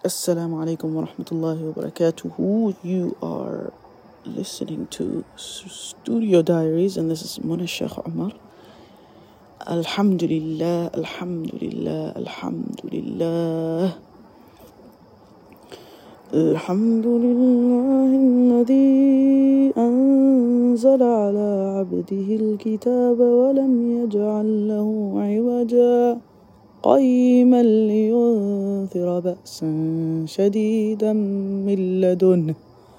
Assalamu alaikum wa rahmatullahi wa barakatuhu. You are listening to Studio Diaries, and this is Mona Sheikh Umar. Alhamdulillah, Alhamdulillah, Alhamdulillah. Alhamdulillah alladhi anzala ala abdihi al-kitaba wa lam yaj'al lahu 'iwaja. قيما لينذر بأسا شديدا من لدنه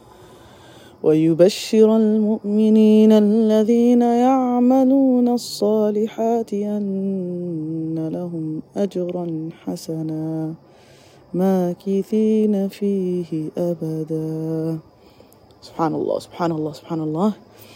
ويبشر المؤمنين الذين يعملون الصالحات أن لهم أجرا حسنا ماكثين فيه أبدا. Subhanallah, subhanallah, subhanallah.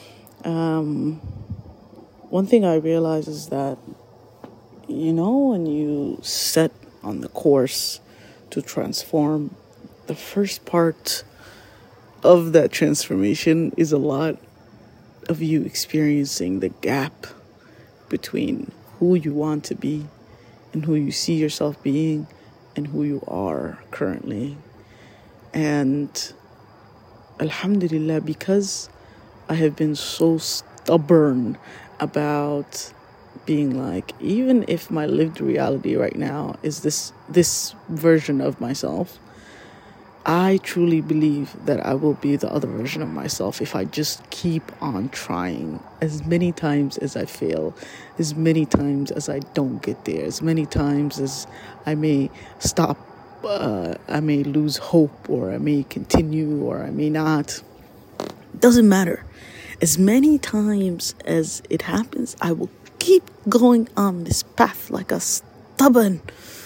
One thing I realize is that when you set on the course to transform, the first part of that transformation is a lot of you experiencing the gap between who you want to be and who you see yourself being and who you are currently. And Alhamdulillah, because I have been so stubborn about being like, even if my lived reality right now is this version of myself, I truly believe that I will be the other version of myself if I just keep on trying. As many times as I fail, as many times as I don't get there, as many times as I may stop, I may lose hope, or I may continue, or I may not. It doesn't matter. As many times as it happens, I will keep going on this path like a stubborn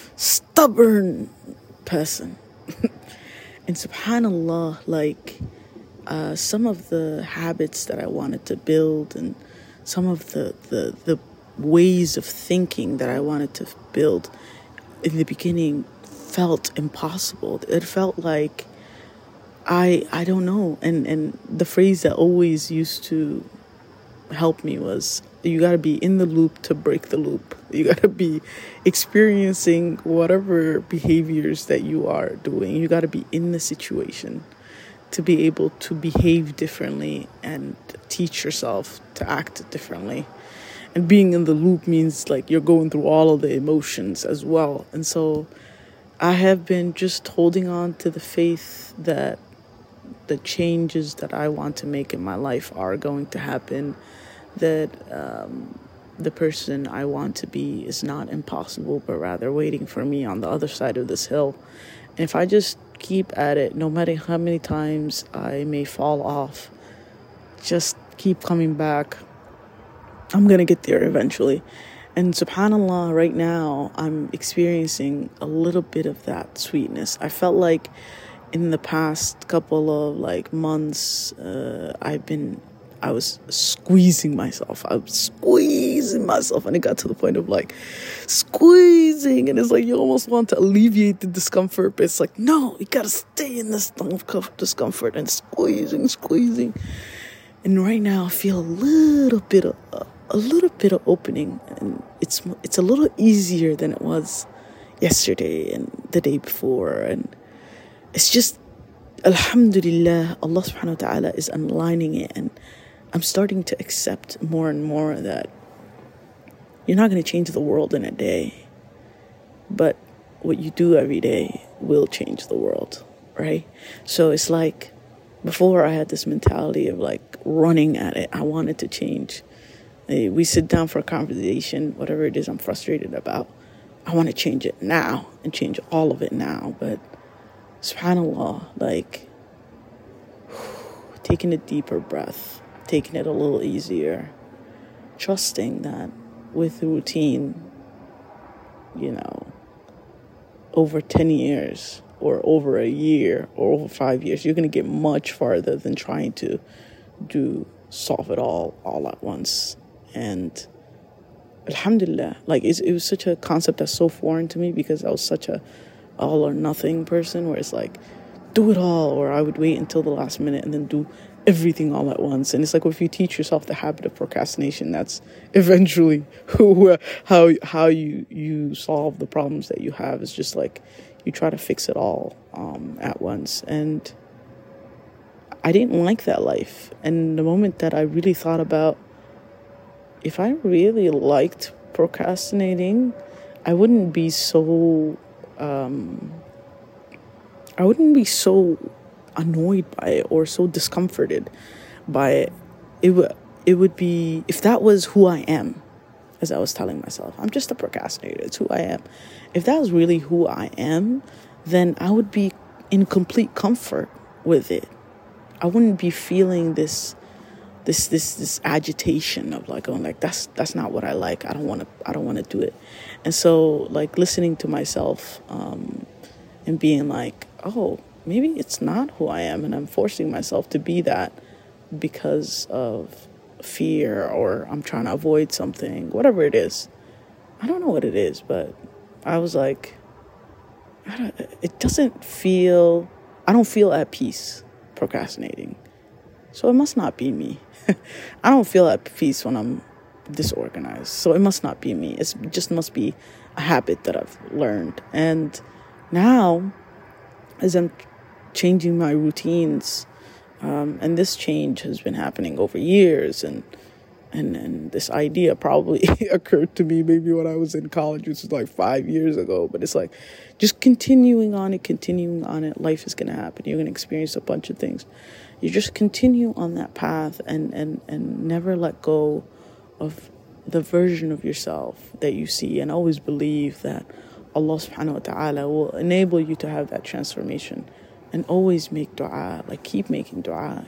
person. And subhanallah, some of the habits that I wanted to build and some of the ways of thinking that I wanted to build in the beginning felt impossible. It felt like I don't know. And the phrase that always used to help me was, you got to be in the loop to break the loop. You got to be experiencing whatever behaviors that you are doing. You got to be in the situation to be able to behave differently and teach yourself to act differently. And being in the loop means like you're going through all of the emotions as well. And so I have been just holding on to the faith that the changes that I want to make in my life are going to happen, that the person I want to be is not impossible, but rather waiting for me on the other side of this hill. And if I just keep at it, no matter how many times I may fall off, just keep coming back, I'm going to get there eventually. And subhanallah, right now, I'm experiencing a little bit of that sweetness. I felt like in the past couple of months, I was squeezing myself. And it got to the point of squeezing. And it's like you almost want to alleviate the discomfort. But it's like, no, you got to stay in this discomfort and squeezing. And right now I feel a little bit of opening. And it's a little easier than it was yesterday and the day before. And it's just, alhamdulillah, Allah subhanahu wa ta'ala is aligning it. And I'm starting to accept more and more that you're not going to change the world in a day, but what you do every day will change the world, right? So it's like before I had this mentality of running at it. I wanted to change. We sit down for a conversation, whatever it is I'm frustrated about. I want to change it now and change all of it now. But subhanallah, taking a deeper breath, taking it a little easier, trusting that with routine, over 10 years or over a year or over 5 years, you're going to get much farther than trying to solve it all at once. And alhamdulillah, it was such a concept that's so foreign to me because I was such a all or nothing person where it's do it all, or I would wait until the last minute and then do everything all at once. And it's if you teach yourself the habit of procrastination, that's eventually how you solve the problems that you have. It's just you try to fix it all at once. And I didn't like that life. And the moment that I really thought about, if I really liked procrastinating, I wouldn't be so annoyed by it or so discomforted by it. It would be, if that was who I am, as I was telling myself, I'm just a procrastinator, it's who I am. If that was really who I am, then I would be in complete comfort with it. I wouldn't be feeling this agitation of like going like, that's not what I like. I don't want to do it. And so like listening to myself and being like, oh, maybe it's not who I am, and I'm forcing myself to be that because of fear, or I'm trying to avoid something, whatever it is. I don't know what it is, but I was like, I don't feel at peace procrastinating. So it must not be me. I don't feel at peace when I'm disorganized. So it must not be me. It just must be a habit that I've learned. And now, as I'm changing my routines, and this change has been happening over years, and this idea probably occurred to me maybe when I was in college, which was like 5 years ago. But it's like just continuing on it. Life is going to happen. You're going to experience a bunch of things. You just continue on that path and never let go of the version of yourself that you see, and always believe that Allah subhanahu wa ta'ala will enable you to have that transformation. And always make dua, like keep making dua,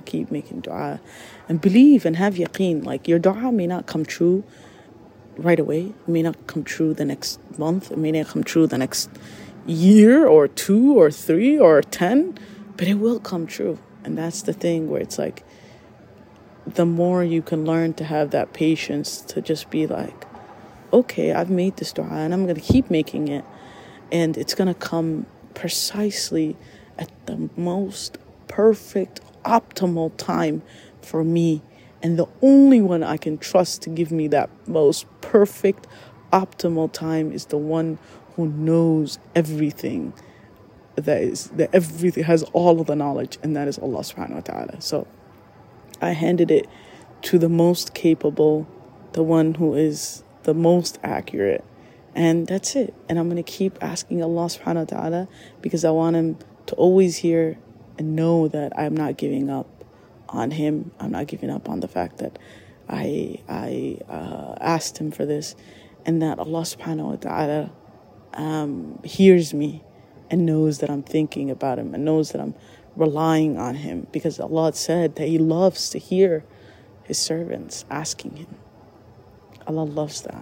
and believe and have yaqeen. Like your dua may not come true right away. It may not come true the next month. It may not come true the next year or 2 or 3 or 10, but it will come true. And that's the thing where it's like, the more you can learn to have that patience to just be like, okay, I've made this dua and I'm going to keep making it. And it's going to come precisely at the most perfect, optimal time for me. And the only one I can trust to give me that most perfect, optimal time is the one who knows everything. That everything has all of the knowledge, and that is Allah subhanahu wa ta'ala. So I handed it to the most capable, the one who is the most accurate. And that's it. And I'm going to keep asking Allah subhanahu wa ta'ala, because I want him to always hear and know that I'm not giving up on him. I'm not giving up on the fact that I asked him for this, and that Allah subhanahu wa ta'ala hears me and knows that I'm thinking about him and knows that I'm relying on him, because Allah said that he loves to hear his servants asking him. Allah loves that,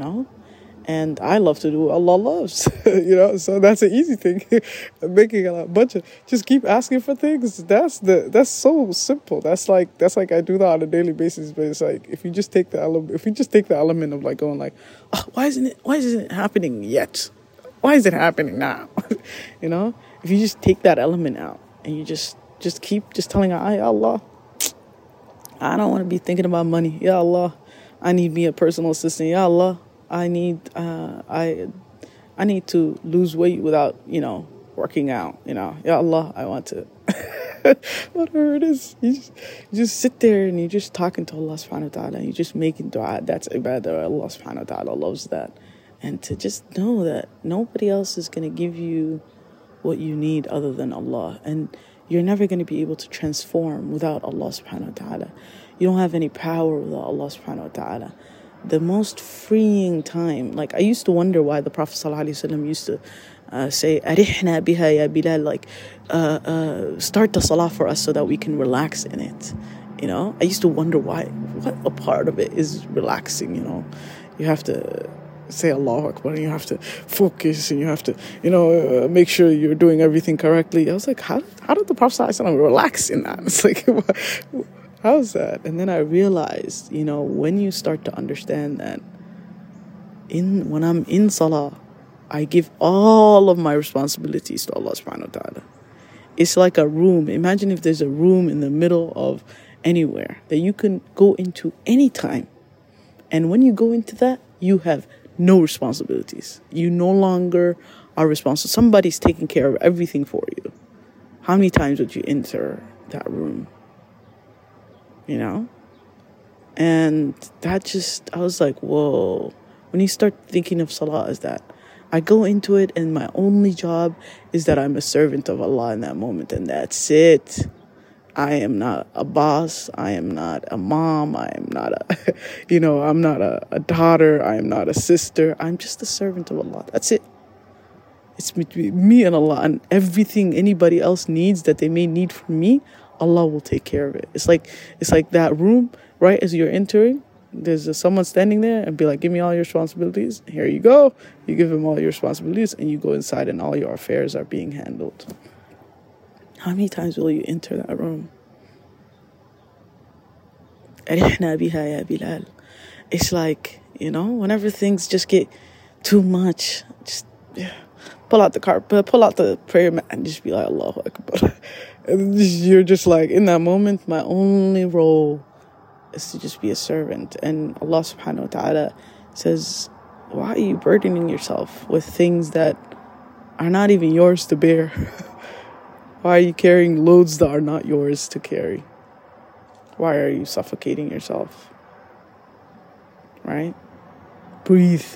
And I love to do what Allah loves, So that's an easy thing. Making a bunch of, just keep asking for things. That's so simple. That's like I do that on a daily basis. But it's like if you just take the element of like going like, oh, why isn't it happening yet? Why is it happening now? If you just take that element out and you just keep telling Allah, I don't want to be thinking about money. Ya Allah, I need me a personal assistant. Ya Allah, I need to lose weight without, working out. Ya Allah, I want to whatever it is. You just sit there and you're just talking to Allah subhanahu wa ta'ala, and you're just making dua. That's ibadah. Allah subhanahu wa ta'ala loves that. And to just know that nobody else is going to give you what you need other than Allah. And you're never going to be able to transform without Allah subhanahu wa ta'ala. You don't have any power without Allah subhanahu wa ta'ala. The most freeing time, like I used to wonder why the Prophet sallallahu alaihi wasallam used to say, "Arihna biha ya Bilal," like start the salah for us so that we can relax in it. I used to wonder what a part of it is relaxing. You have to say Allahu Akbar, and you have to focus, and you have to make sure you're doing everything correctly. I was like, how did the Prophet sallallahu alaihi wasallam relax in that? It's like, how's that? And then I realized, when you start to understand that when I'm in salah, I give all of my responsibilities to Allah subhanahu wa ta'ala. It's like a room. Imagine if there's a room in the middle of anywhere that you can go into any time. And when you go into that, you have no responsibilities. You no longer are responsible. Somebody's taking care of everything for you. How many times would you enter that room? You know? And that just, I was like, whoa. When you start thinking of salah as that, I go into it and my only job is that I'm a servant of Allah in that moment. And that's it. I am not a boss. I am not a mom. I am not I'm not a daughter. I am not a sister. I'm just a servant of Allah. That's it. It's between me and Allah, and everything anybody else needs that they may need from me, Allah will take care of it. It's like that room, right? As you're entering, there's someone standing there and be like, give me all your responsibilities. Here you go. You give him all your responsibilities and you go inside and all your affairs are being handled. How many times will you enter that room? It's like, whenever things just get too much, just pull out the carpet, pull out the prayer mat and just be like, Allahu Akbar. And you're just like, in that moment, my only role is to just be a servant. And Allah subhanahu wa ta'ala says, why are you burdening yourself with things that are not even yours to bear? Why are you carrying loads that are not yours to carry? Why are you suffocating yourself? Right? Breathe.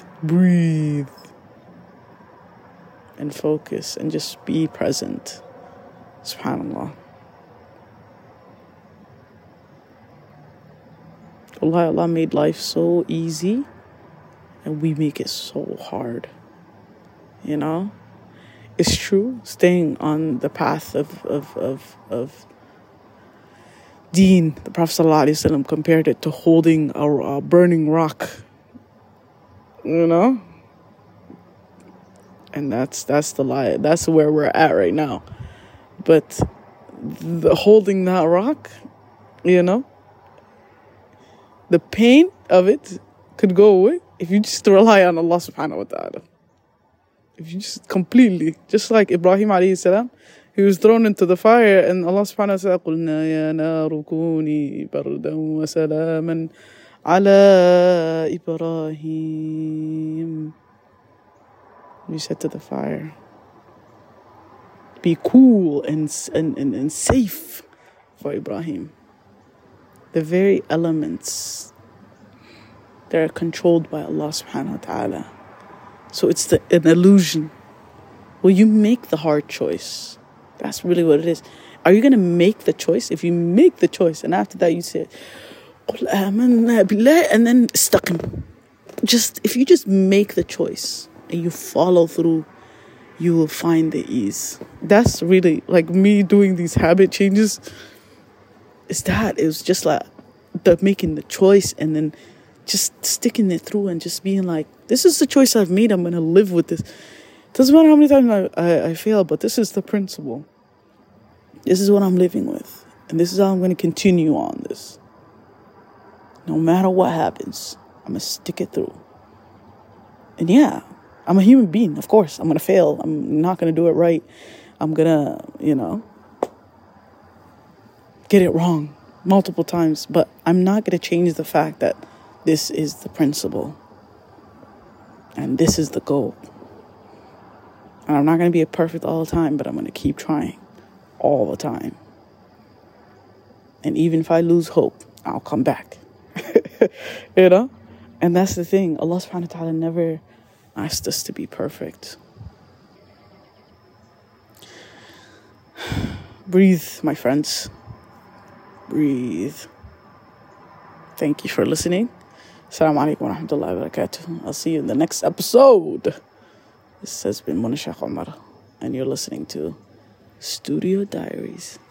And focus and just be present. SubhanAllah. Allah made life so easy and we make it so hard. It's true, staying on the path of deen. The Prophet ﷺ compared it to holding a burning rock. And that's the lie. That's where we're at right now. But holding that rock, the pain of it could go away if you just rely on Allah subhanahu wa ta'ala. If you just completely, just like Ibrahim alayhi salam, he was thrown into the fire and Allah subhanahu wa ta'ala قُلْنَا يَا نَارُ كُونِي بَرْدًا وَسَلَامًا عَلَىٰ إِبْرَاهِيمَ. We said to the fire, be cool and safe for Ibrahim. The very elements that are controlled by Allah subhanahu wa ta'ala. So it's an illusion. Will you make the hard choice? That's really what it is. Are you going to make the choice? If you make the choice and after that you say, قُلْ آمَنَّا بِاللَّهِ, and then stuck him. If you just make the choice and you follow through, you will find the ease. That's really like me doing these habit changes. It was just like making the choice and then just sticking it through and just being like, this is the choice I've made. I'm going to live with this. Doesn't matter how many times I fail, but this is the principle. This is what I'm living with. And this is how I'm going to continue on this. No matter what happens, I'm going to stick it through. And yeah, I'm a human being. Of course, I'm going to fail. I'm not going to do it right. I'm going to, get it wrong multiple times. But I'm not going to change the fact that this is the principle. And this is the goal. And I'm not going to be perfect all the time, but I'm going to keep trying all the time. And even if I lose hope, I'll come back. And that's the thing. Allah subhanahu wa ta'ala never asked us to be perfect. Breathe, my friends. Breathe. Thank you for listening. Assalamu alaikum wa rahmatullahi wa barakatuh. I'll see you in the next episode. This has been Mona Sheikh Omar, and you're listening to Studio Diaries.